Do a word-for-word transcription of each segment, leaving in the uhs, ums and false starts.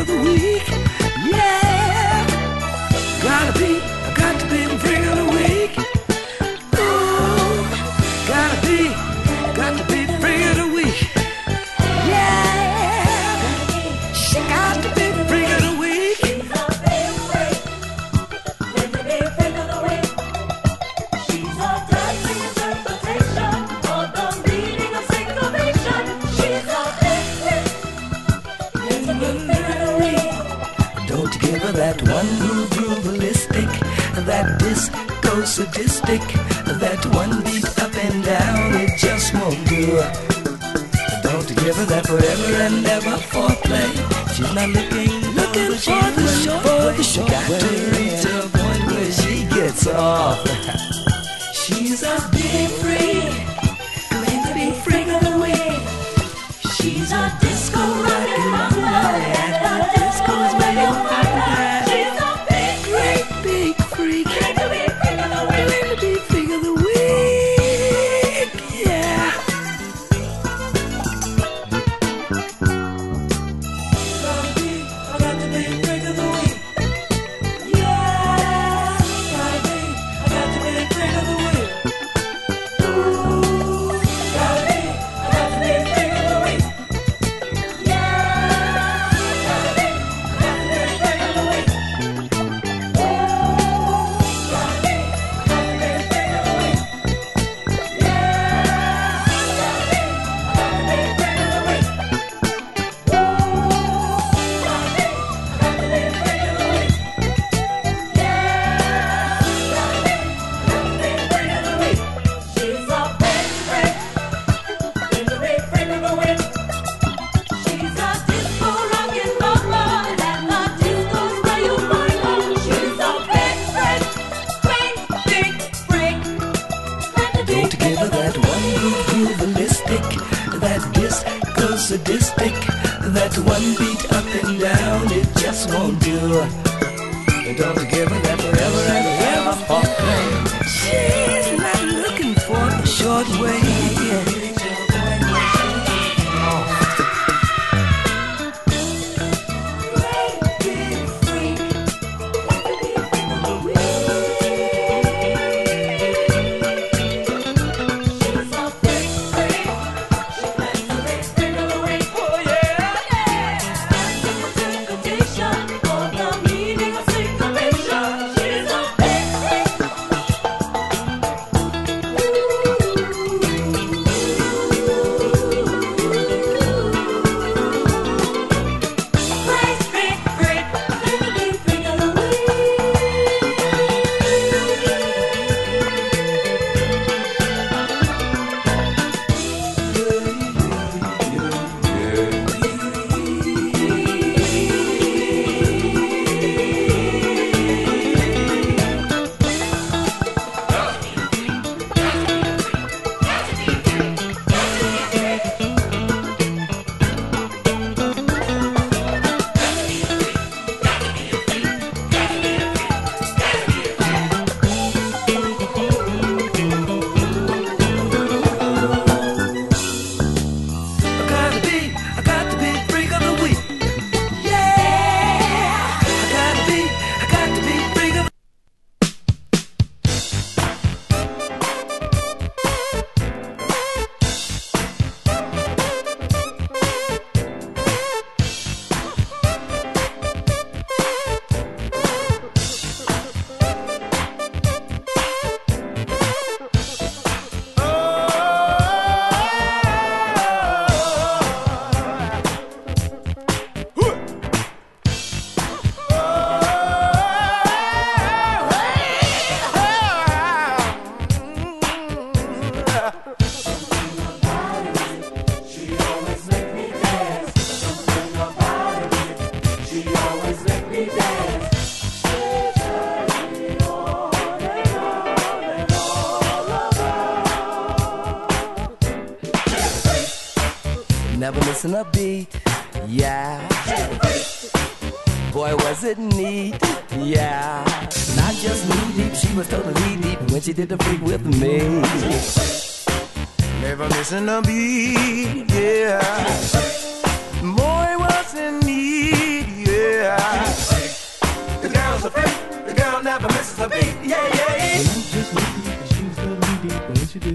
the week. Yeah, gotta be, I got to be the freak of the week. Ooh, gotta be, got to be the freak of the week. Yeah, she got to be the freak of the week. She's a big freak. Let me be the freak of the week. She's a dancing interpretation of the meaning of syncopation. She's a big freak. Let me be the freak of the week. Don't you give her that one move groovalistic, that disco sadistic, that one beat up and down, it just won't do. Don't you give her that forever and ever foreplay. She's not looking, looking for the short way. The short got way. To reach a point where she gets off. She's a big freak, claims to be freak of the week. She's a disco rockin' mama, and the disco's where you find her. She's a big Great big freak, Let me be the freak of the week. claim to be freak of the week. Yeah. Gotta be, I got to be the freak of the week. Yeah, gotta be, I got to be the freak of the week. Ooh, gotta be, I got to be the freak of the week. Yeah, gotta be, I got to be the freak of the week. Ooh, gotta be, I got to be the freak of the week. Yeah, gotta be, I got to be the freak of the week. Don't you give her that one groove groovalistic, that disco sadistic, that one beat up and down, it just won't do. Don't you give her that forever and ever foreplay. She's not looking for the short way. Never missing a beat, yeah. Boy, was it neat, yeah. Not just knee deep, she was totally deep when she did the freak with me. Never missing a beat, yeah. Boy, was it neat, yeah.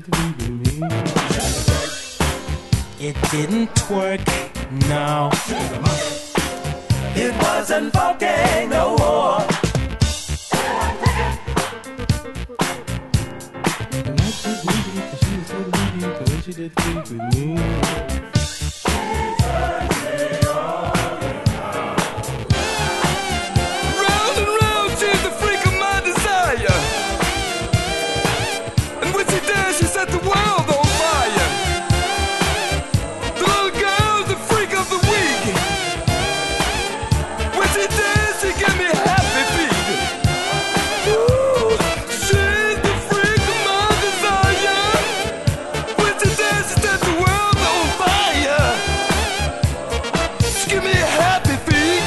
It didn't work, no. It wasn't funky no more. She did sleep with me. Round and round, she's the freak of my desire. And when she danced, she set the world on fire. The little girl's the freak of the week. When she danced, she gave me happy feet. Ooh, she's the freak of my desire. When she danced, she set the world on fire. She give me happy feet.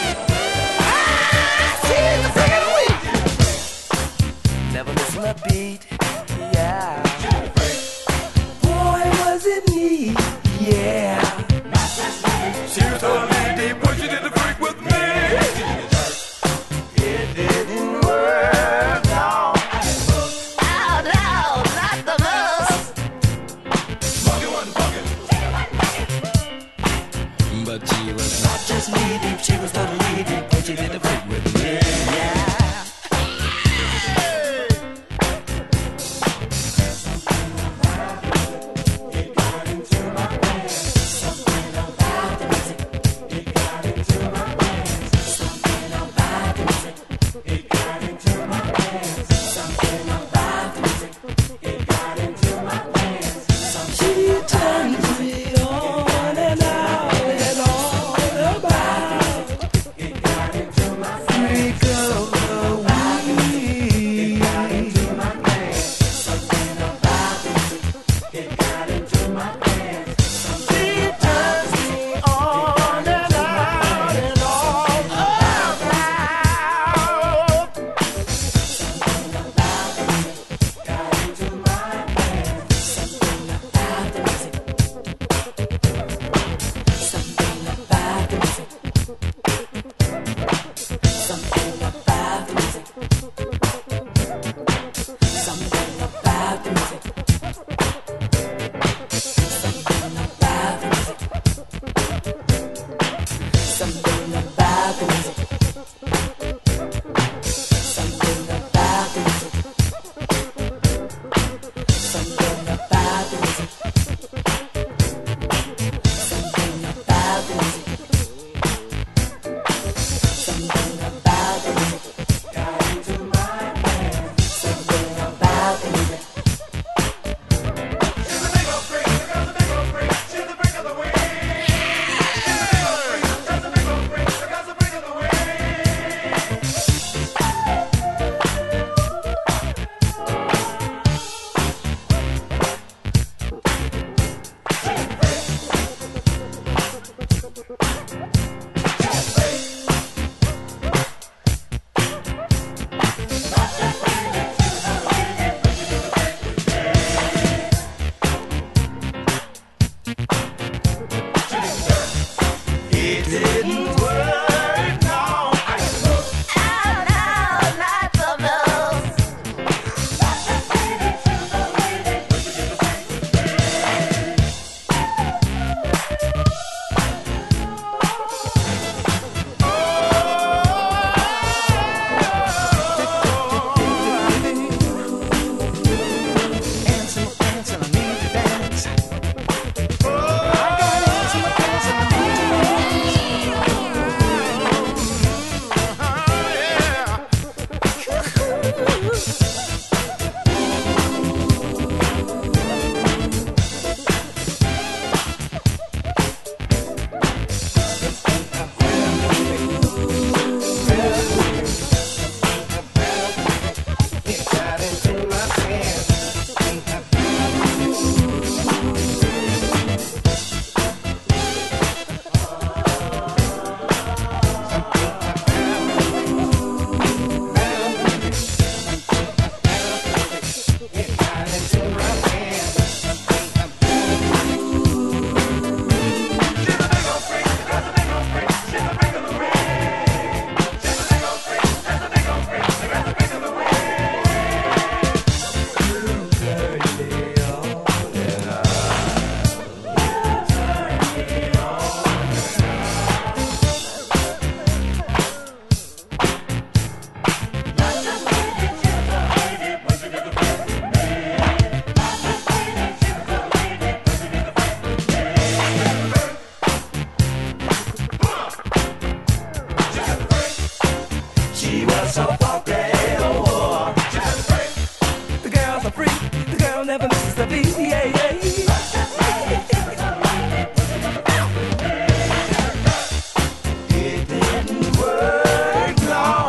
Ah, she's the freak of the week. Never missing a beat, yeah. Boy, was it neat, yeah. She was totally deep when she did the freak with me. It didn't work, no. Oh no, not the most. Funky one, funky. But she was not Just knee deep, she was totally deep when she did the freak with me, yeah. She turns me on and out and all about freak of the week. She turns me on and out and all about. Something about the music. Something about the music. Something about the music. Something about the music. Something about the music. Got into my head. Something about the music. She's a big old freak, the girl's a big old freak. She's the freak of the week. She's a big old freak, that's a big old freak, the girl's a freak of the week. so funky. Oh, just free. The girls are free. The girl never misses a beat. Yeah, yeah, yeah. It didn't work long.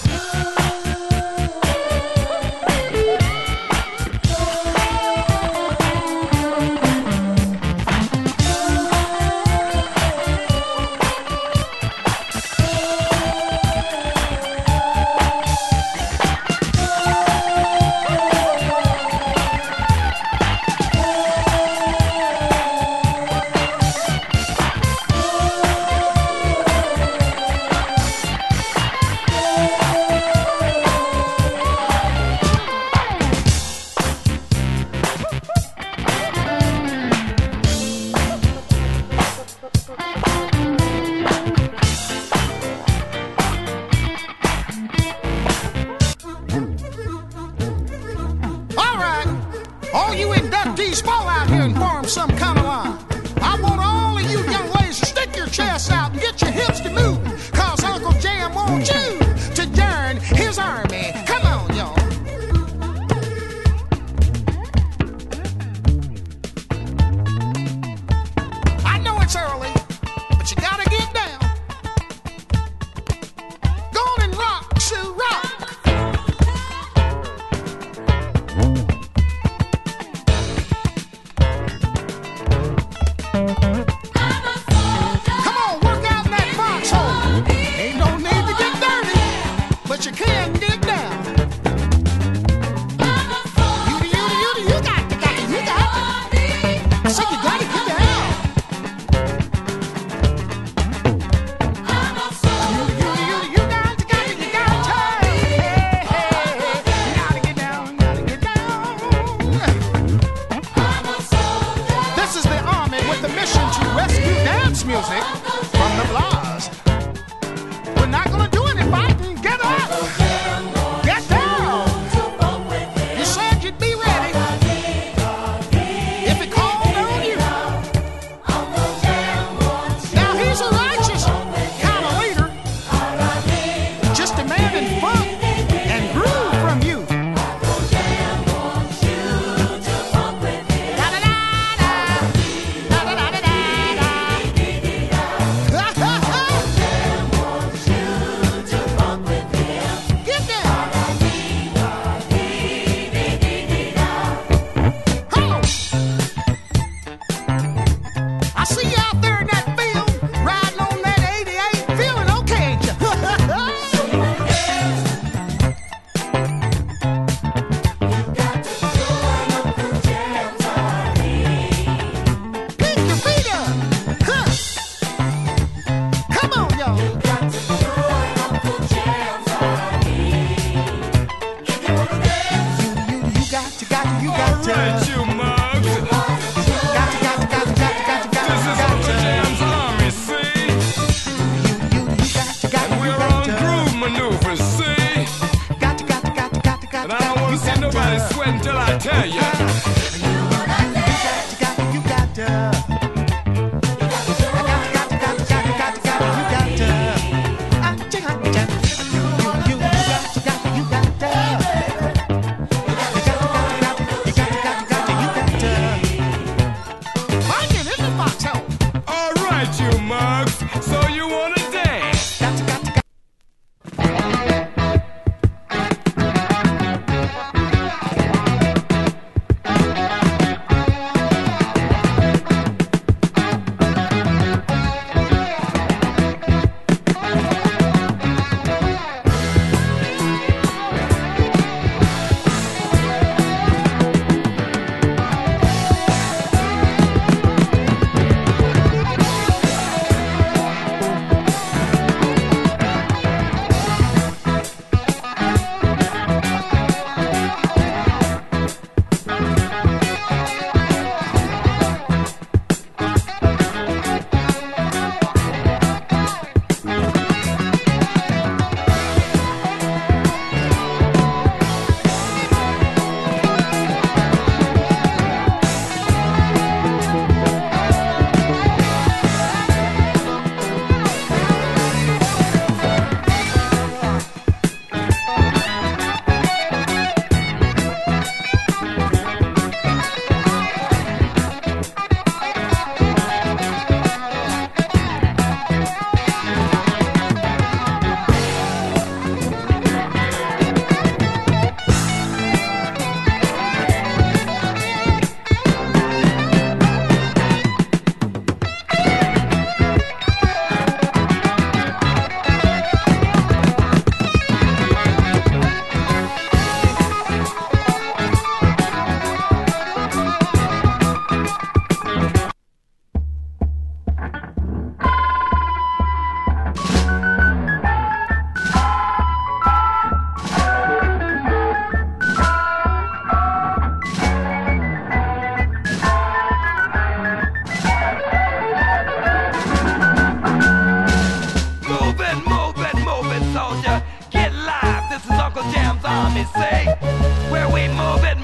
All you inductees fall out here and form some kind of line. I want all of you young ladies to stick your chests out and get your hips to move, cause Uncle Jam wants you to join his army. Come on, y'all. I know it's early, but you gotta get down. Go on and rock, Sue, rock. Come on, work out in that foxhole. Ain't no need to get dirty, but you can get down. You, you, you, you got, you got, you got. I said you gotta get down. You, you, you, you got, you got, you got to. Hey, hey, you gotta get down, gotta get down. This is the army with the mission to rescue dance music from the blahs. We're not gonna do any fighting. Get up! Get down! You said you'd be ready if it called on you. Now he's a righteous kind of leader, just demanding funk and groove from you. Get down! Come on! I see you out there in that field, riding on that eighty-eight, feeling okay, ain't you? Pick your feet up! Huh. Come on, y'all! You, you, you got to, got to, you got to. Alright, you mugs. Got to, got to, got to, got to, got to, got This to, is got Uncle to. Jam's army, see? You, you, you got to, got to, you We're got on to. groove maneuvers, see? Got to, got to, got to, got to, got And to, I don't want to you see got nobody to. sweat until I tell you. You got to, you got to. I got to, got to, got to, got to, got to, got to, you got to. Ah, cha, cha. You, you, you, you got to, got to, you got to. You got to, got to, got to, you got to, got to, got to, you got to. Mind you, this is foxhole. Alright, you mugs. So you want to dance? Got to, got to, got to. say, where we move it